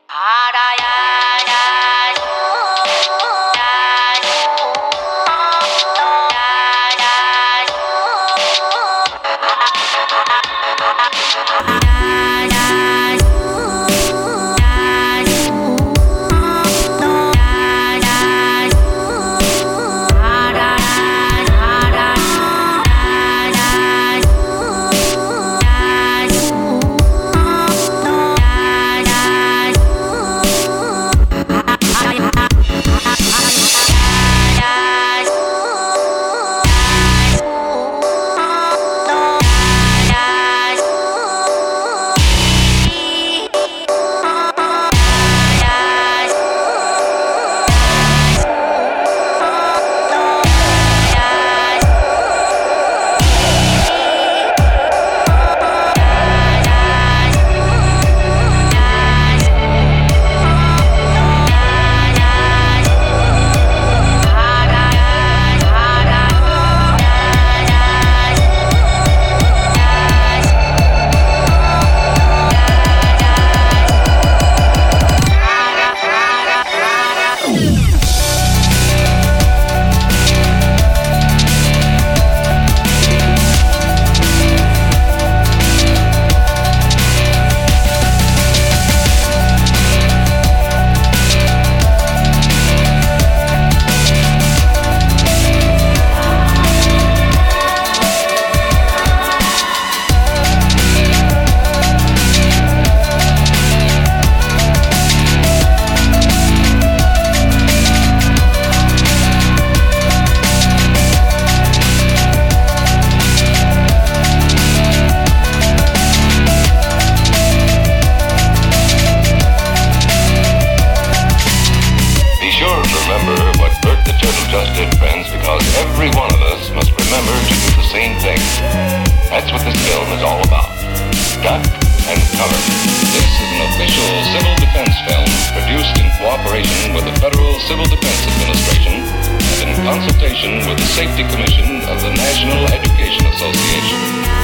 That's what this film is all about. Duck and Cover. This is an official civil defense film produced in cooperation with the Federal Civil Defense Administration and in consultation with the Safety Commission of the National Education Association.